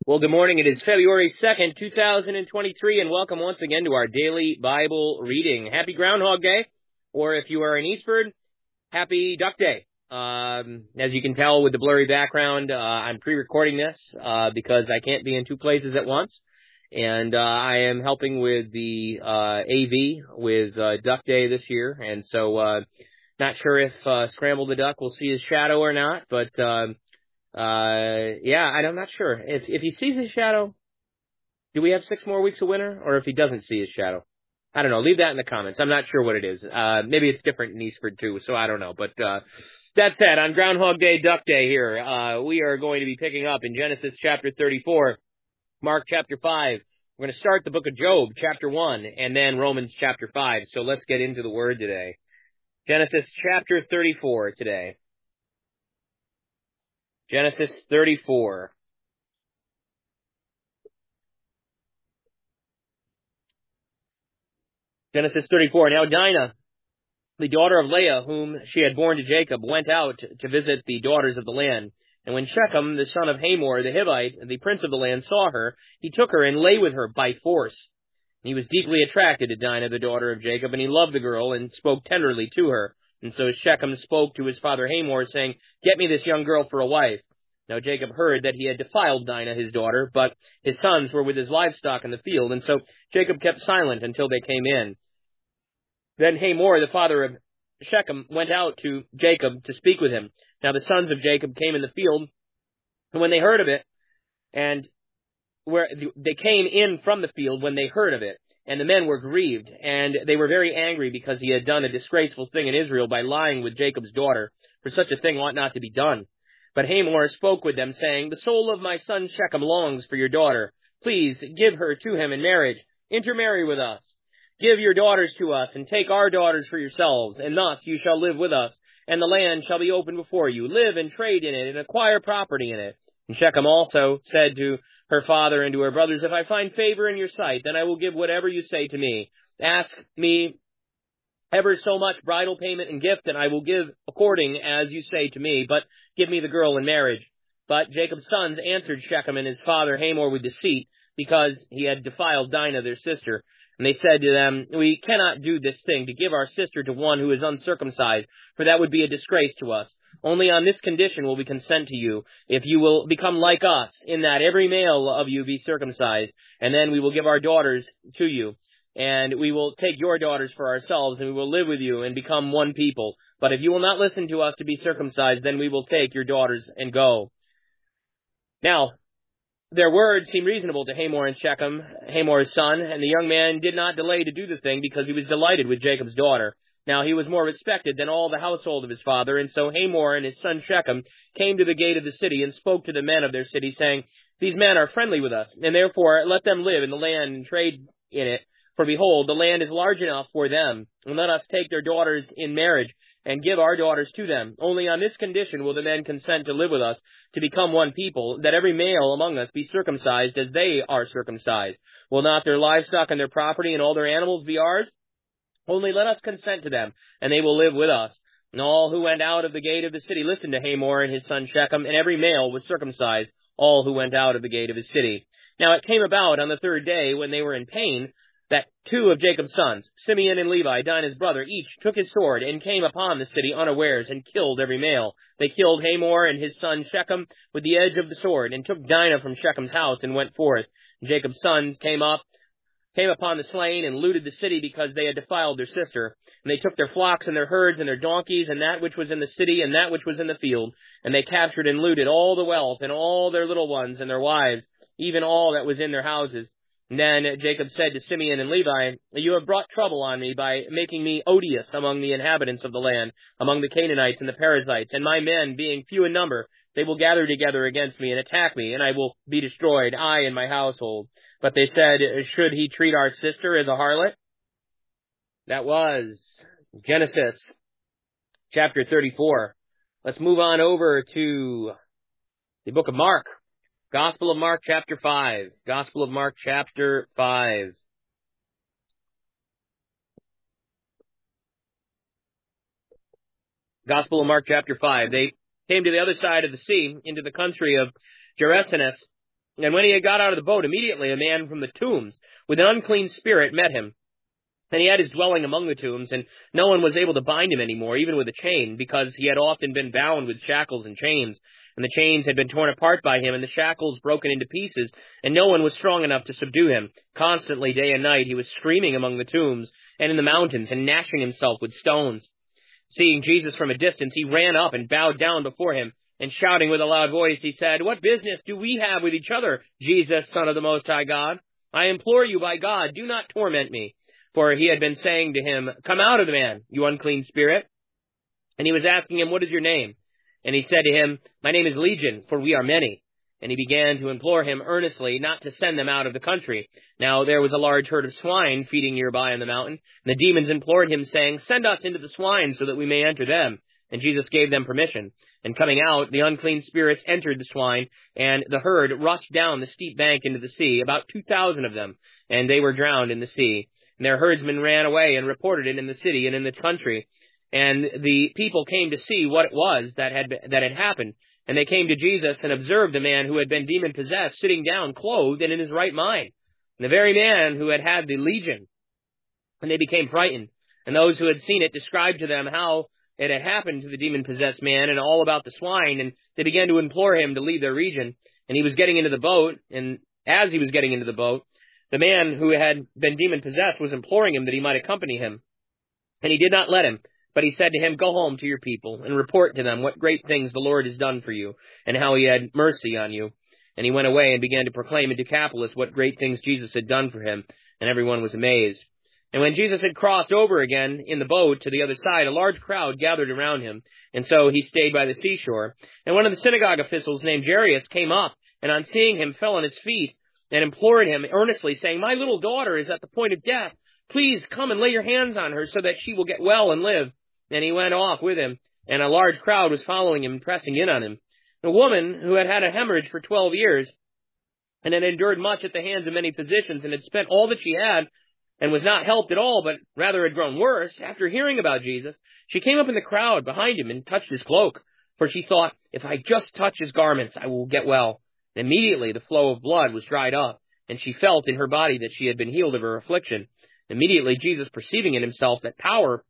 Well, good morning. It is February 2nd, 2023, and welcome once again to our daily Bible reading. Happy Groundhog Day, or if you are in Eastford, happy Duck Day. As you can tell with the blurry background, I'm pre-recording this because I can't be in two places at once, and I am helping with the AV with Duck Day this year, and so not sure if Scramble the Duck will see his shadow or not, but I'm not sure. If he sees his shadow, do we have 6 more weeks of winter? Or if he doesn't see his shadow? I don't know. Leave that in the comments. I'm not sure what it is. Maybe it's different in Eastford too, so I don't know. But that said, on Groundhog Day, Duck Day here, we are going to be picking up in Genesis chapter 34, Mark chapter 5. We're going to start the book of Job, chapter 1, and then Romans chapter 5. So let's get into the word today. Genesis chapter 34 today. Genesis 34. Genesis 34. Now Dinah, the daughter of Leah, whom she had borne to Jacob, went out to visit the daughters of the land. And when Shechem, the son of Hamor, the Hivite, the prince of the land, saw her, he took her and lay with her by force. And he was deeply attracted to Dinah, the daughter of Jacob, and he loved the girl and spoke tenderly to her. And so Shechem spoke to his father Hamor, saying, "Get me this young girl for a wife." Now Jacob heard that he had defiled Dinah, his daughter, but his sons were with his livestock in the field, and so Jacob kept silent until they came in. Then Hamor, the father of Shechem, went out to Jacob to speak with him. Now the sons of Jacob came in the field, and when they heard of it, and they came in from the field when they heard of it, and the men were grieved, and they were very angry because he had done a disgraceful thing in Israel by lying with Jacob's daughter, for such a thing ought not to be done. But Hamor spoke with them, saying, "The soul of my son Shechem longs for your daughter. Please give her to him in marriage. Intermarry with us. Give your daughters to us, and take our daughters for yourselves, and thus you shall live with us, and the land shall be open before you. Live and trade in it, and acquire property in it." And Shechem also said to her father and to her brothers, "If I find favor in your sight, then I will give whatever you say to me. Ask me ever so much bridal payment and gift, and I will give according as you say to me, but give me the girl in marriage." But Jacob's sons answered Shechem and his father Hamor with deceit, because he had defiled Dinah, their sister. And they said to them, "We cannot do this thing, to give our sister to one who is uncircumcised, for that would be a disgrace to us. Only on this condition will we consent to you, if you will become like us, in that every male of you be circumcised, and then we will give our daughters to you. And we will take your daughters for ourselves, and we will live with you and become one people. But if you will not listen to us to be circumcised, then we will take your daughters and go." Now, their words seemed reasonable to Hamor and Shechem, Hamor's son, and the young man did not delay to do the thing because he was delighted with Jacob's daughter. Now he was more respected than all the household of his father, and so Hamor and his son Shechem came to the gate of the city and spoke to the men of their city, saying, "These men are friendly with us, and therefore let them live in the land and trade in it. For behold, the land is large enough for them, and let us take their daughters in marriage, and give our daughters to them. Only on this condition will the men consent to live with us, to become one people, that every male among us be circumcised as they are circumcised. Will not their livestock and their property and all their animals be ours? Only let us consent to them, and they will live with us." And all who went out of the gate of the city listened to Hamor and his son Shechem, and every male was circumcised, all who went out of the gate of his city. Now it came about on the 3rd day, when they were in pain, that 2 of Jacob's sons, Simeon and Levi, Dinah's brother, each took his sword and came upon the city unawares and killed every male. They killed Hamor and his son Shechem with the edge of the sword, and took Dinah from Shechem's house and went forth. And Jacob's sons came upon the slain and looted the city because they had defiled their sister. And they took their flocks and their herds and their donkeys and that which was in the city and that which was in the field. And they captured and looted all the wealth and all their little ones and their wives, even all that was in their houses. And then Jacob said to Simeon and Levi, "You have brought trouble on me by making me odious among the inhabitants of the land, among the Canaanites and the Perizzites, and my men being few in number, they will gather together against me and attack me, and I will be destroyed, I and my household." But they said, "Should he treat our sister as a harlot?" That was Genesis chapter 34. Let's move on over to the book of Mark. Gospel of Mark chapter 5. Gospel of Mark chapter 5. Gospel of Mark chapter 5. They came to the other side of the sea, into the country of Gerasenes, And when he had got out of the boat, immediately a man from the tombs with an unclean spirit met him. And he had his dwelling among the tombs, and no one was able to bind him any more, even with a chain, because he had often been bound with shackles and chains. And the chains had been torn apart by him, and the shackles broken into pieces, and no one was strong enough to subdue him. Constantly, day and night, he was screaming among the tombs and in the mountains, and gnashing himself with stones. Seeing Jesus from a distance, he ran up and bowed down before him, and shouting with a loud voice, he said, "What business do we have with each other, Jesus, Son of the Most High God? I implore you by God, do not torment me." For he had been saying to him, "Come out of the man, you unclean spirit." And he was asking him, "What is your name?" And he said to him, "My name is Legion, for we are many." And he began to implore him earnestly not to send them out of the country. Now there was a large herd of swine feeding nearby on the mountain. And the demons implored him, saying, "Send us into the swine so that we may enter them." And Jesus gave them permission. And coming out, the unclean spirits entered the swine, and the herd rushed down the steep bank into the sea, about 2,000 of them, and they were drowned in the sea. And their herdsmen ran away and reported it in the city and in the country. And the people came to see what it was that had happened. And they came to Jesus and observed the man who had been demon-possessed sitting down, clothed and in his right mind, and the very man who had had the legion. And they became frightened. And those who had seen it described to them how it had happened to the demon-possessed man and all about the swine. And they began to implore him to leave their region. And he was getting into the boat, and as he was getting into the boat, the man who had been demon-possessed was imploring him that he might accompany him. And he did not let him, but he said to him, "Go home to your people, and report to them what great things the Lord has done for you, and how he had mercy on you." And he went away and began to proclaim in Decapolis what great things Jesus had done for him, and everyone was amazed. And when Jesus had crossed over again in the boat to the other side, a large crowd gathered around him, and so he stayed by the seashore. And one of the synagogue officials named Jairus came up, and on seeing him fell on his feet, and implored him earnestly, saying, "My little daughter is at the point of death. Please come and lay your hands on her so that she will get well and live." And he went off with him, and a large crowd was following him and pressing in on him. A woman who had had a hemorrhage for 12 years, and had endured much at the hands of many physicians, and had spent all that she had, and was not helped at all, but rather had grown worse, after hearing about Jesus, she came up in the crowd behind him and touched his cloak, for she thought, "If I just touch his garments, I will get well." And immediately the flow of blood was dried up, and she felt in her body that she had been healed of her affliction. Immediately Jesus, perceiving in himself that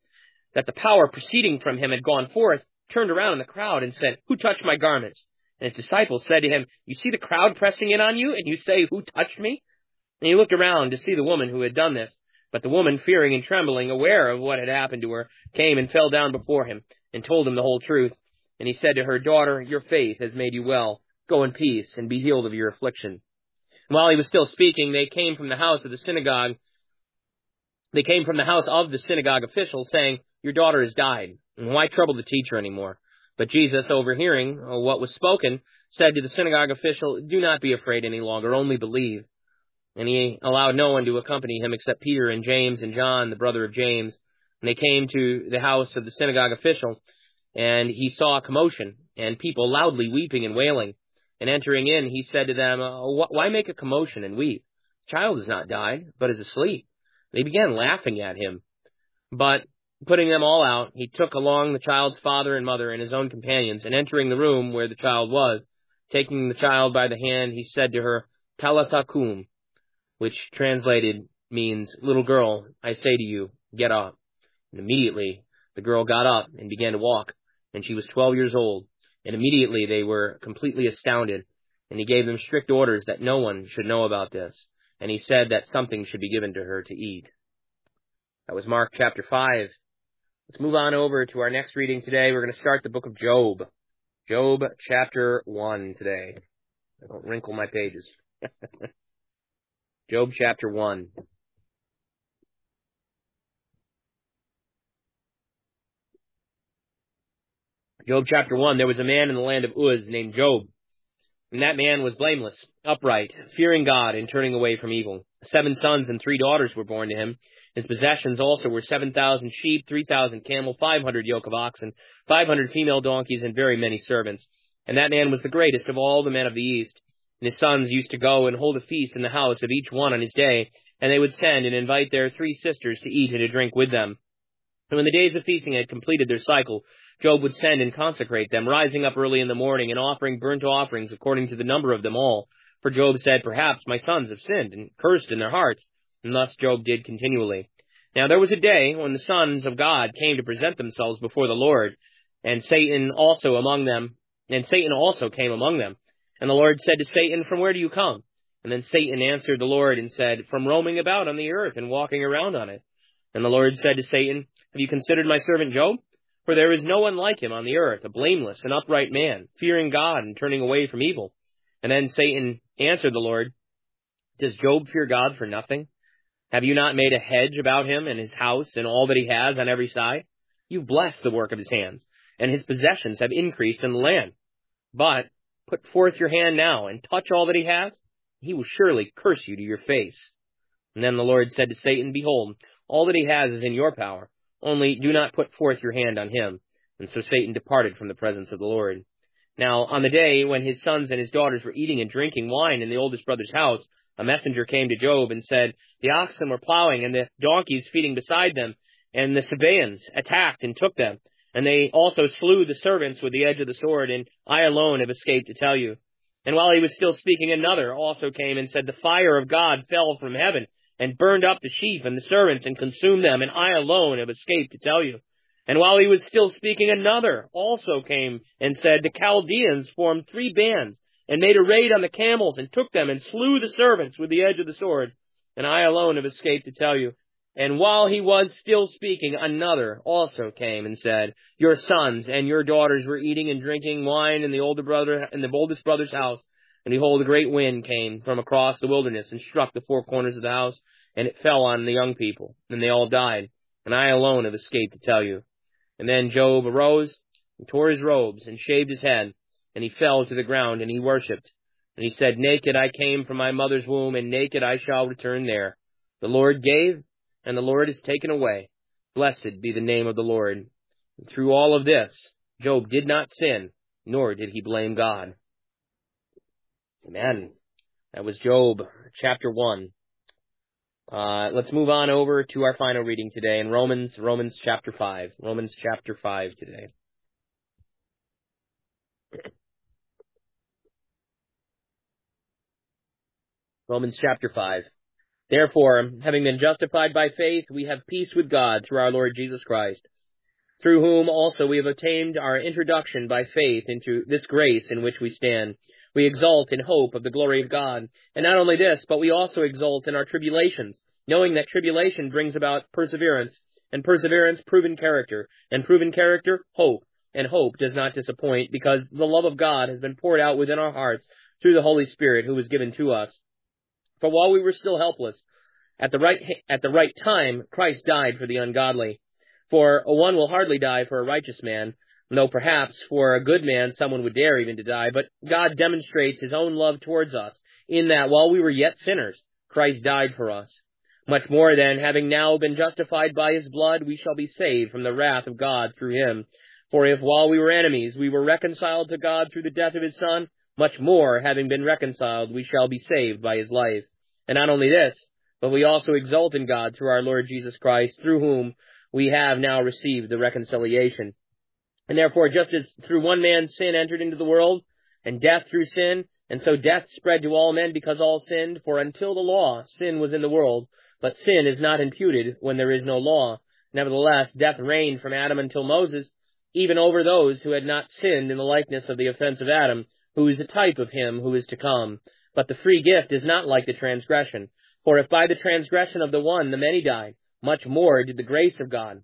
the power proceeding from him had gone forth, turned around in the crowd and said, "Who touched my garments?" And his disciples said to him, "You see the crowd pressing in on you, and you say, 'Who touched me?'" And he looked around to see the woman who had done this. But the woman, fearing and trembling, aware of what had happened to her, came and fell down before him, and told him the whole truth. And he said to her, "Daughter, your faith has made you well. Go in peace, and be healed of your affliction." And while he was still speaking, they came from the house of the synagogue official, saying, "Your daughter has died, and why trouble the teacher anymore?" But Jesus, overhearing what was spoken, said to the synagogue official, "Do not be afraid any longer, only believe." And he allowed no one to accompany him except Peter and James and John, the brother of James. And they came to the house of the synagogue official, and he saw a commotion, and people loudly weeping and wailing. And entering in, he said to them, "Why make a commotion and weep? The child has not died, but is asleep." They began laughing at him. But putting them all out, he took along the child's father and mother and his own companions, and entering the room where the child was, taking the child by the hand, he said to her, "Talitha cum," which translated means, "Little girl, I say to you, get up." And immediately the girl got up and began to walk, and she was 12 years old. And immediately they were completely astounded, and he gave them strict orders that no one should know about this. And he said that something should be given to her to eat. That was Mark chapter 5. Let's move on over to our next reading today. We're going to start the book of Job. Job chapter 1 today. I don't wrinkle my pages. Job chapter 1. Job chapter 1. There was a man in the land of Uz named Job. And that man was blameless, upright, fearing God, and turning away from evil. 7 sons and 3 daughters were born to him. His possessions also were 7,000 sheep, 3,000 camel, 500 yoke of oxen, 500 female donkeys, and very many servants. And that man was the greatest of all the men of the East. And his sons used to go and hold a feast in the house of each one on his day, and they would send and invite their 3 sisters to eat and to drink with them. And when the days of feasting had completed their cycle, Job would send and consecrate them, rising up early in the morning and offering burnt offerings according to the number of them all. For Job said, perhaps my sons have sinned and cursed in their hearts. And thus Job did continually. Now there was a day when the sons of God came to present themselves before the Lord, and Satan also came among them. And the Lord said to Satan, from where do you come? And then Satan answered the Lord and said, from roaming about on the earth and walking around on it. And the Lord said to Satan, have you considered my servant Job? For there is no one like him on the earth, a blameless and upright man, fearing God and turning away from evil. And then Satan answered the Lord, does Job fear God for nothing? Have you not made a hedge about him and his house and all that he has on every side? You've blessed the work of his hands, and his possessions have increased in the land. But put forth your hand now and touch all that he has. He will surely curse you to your face. And then the Lord said to Satan, behold, all that he has is in your power. Only do not put forth your hand on him. And so Satan departed from the presence of the Lord. Now, on the day when his sons and his daughters were eating and drinking wine in the oldest brother's house, a messenger came to Job and said, the oxen were plowing and the donkeys feeding beside them, and the Sabaeans attacked and took them. And they also slew the servants with the edge of the sword, and I alone have escaped to tell you. And while he was still speaking, another also came and said, the fire of God fell from heaven and burned up the sheep and the servants and consumed them, and I alone have escaped to tell you. And while he was still speaking, another also came and said, the Chaldeans formed 3 bands and made a raid on the camels and took them and slew the servants with the edge of the sword, and I alone have escaped to tell you. And while he was still speaking, another also came and said, your sons and your daughters were eating and drinking wine in the oldest brother's house. And behold, a great wind came from across the wilderness and struck the 4 corners of the house, and it fell on the young people, and they all died. And I alone have escaped to tell you. And then Job arose and tore his robes and shaved his head, and he fell to the ground, and he worshipped. And he said, naked I came from my mother's womb, and naked I shall return there. The Lord gave, and the Lord has taken away. Blessed be the name of the Lord. And through all of this, Job did not sin, nor did he blame God. Amen. That was Job, chapter 1. Let's move on over to our final reading today in Romans chapter 5. Romans chapter 5 today. Romans chapter 5. Therefore, having been justified by faith, we have peace with God through our Lord Jesus Christ, through whom also we have obtained our introduction by faith into this grace in which we stand. We exult in hope of the glory of God. And not only this, but we also exult in our tribulations, knowing that tribulation brings about perseverance, and perseverance proven character, and proven character hope. And hope does not disappoint, because the love of God has been poured out within our hearts through the Holy Spirit who was given to us. For while we were still helpless, at the right time, Christ died for the ungodly. For one will hardly die for a righteous man, though perhaps for a good man someone would dare even to die. But God demonstrates his own love towards us, in that while we were yet sinners, Christ died for us. Much more then, having now been justified by his blood, we shall be saved from the wrath of God through him. For if while we were enemies, we were reconciled to God through the death of his Son, much more, having been reconciled, we shall be saved by his life. And not only this, but we also exult in God through our Lord Jesus Christ, through whom we have now received the reconciliation. And therefore, just as through one man sin entered into the world, and death through sin, and so death spread to all men because all sinned, for until the law, sin was in the world, but sin is not imputed when there is no law. Nevertheless, death reigned from Adam until Moses, even over those who had not sinned in the likeness of the offense of Adam, who is a type of him who is to come. But the free gift is not like the transgression. For if by the transgression of the one the many died, much more did the grace of God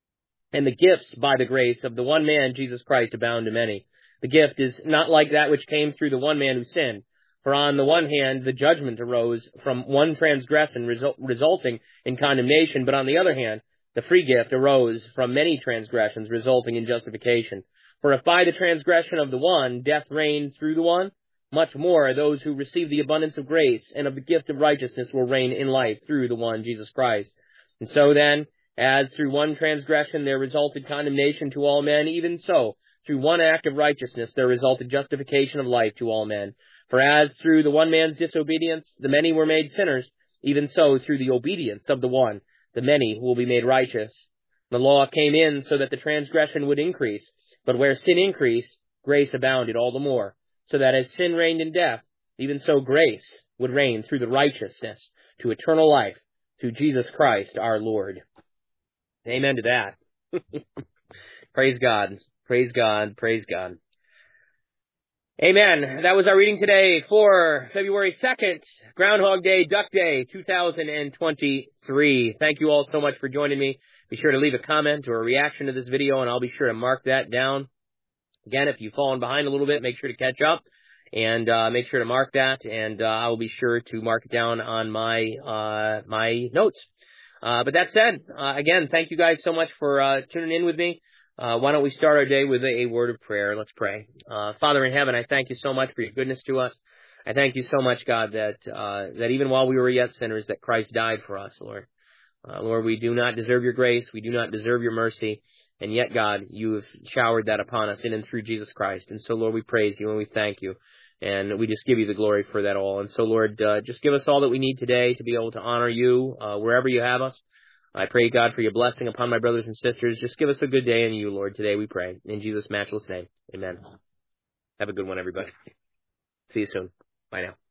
and the gifts by the grace of the one man, Jesus Christ, abound to many. The gift is not like that which came through the one man who sinned. For on the one hand, the judgment arose from one transgression resulting in condemnation, but on the other hand, the free gift arose from many transgressions resulting in justification. For if by the transgression of the one death reigned through the one, much more those who receive the abundance of grace and of the gift of righteousness will reign in life through the one, Jesus Christ. And so then, as through one transgression there resulted condemnation to all men, even so, through one act of righteousness there resulted justification of life to all men. For as through the one man's disobedience the many were made sinners, even so through the obedience of the one the many will be made righteous. The law came in so that the transgression would increase, but where sin increased, grace abounded all the more, so that as sin reigned in death, even so grace would reign through the righteousness to eternal life through Jesus Christ our Lord. Amen to that. Praise God. Praise God. Praise God. Amen. That was our reading today for February 2nd, Groundhog Day, Duck Day, 2023. Thank you all so much for joining me. Be sure to leave a comment or a reaction to this video, and I'll be sure to mark that down. Again, if you've fallen behind a little bit, make sure to catch up, and make sure to mark that, and I will be sure to mark it down on my my notes. But that said, again, thank you guys so much for tuning in with me. Why don't we start our day with a word of prayer? Let's pray. Father in heaven, I thank you so much for your goodness to us. I thank you so much, God, that even while we were yet sinners, that Christ died for us, Lord. Lord, we do not deserve your grace. We do not deserve your mercy. And yet, God, you have showered that upon us in and through Jesus Christ. And so, Lord, we praise you and we thank you. And we just give you the glory for that all. And so, Lord, just give us all that we need today to be able to honor you wherever you have us. I pray, God, for your blessing upon my brothers and sisters. Just give us a good day in you, Lord, today we pray. In Jesus' matchless name, amen. Have a good one, everybody. See you soon. Bye now.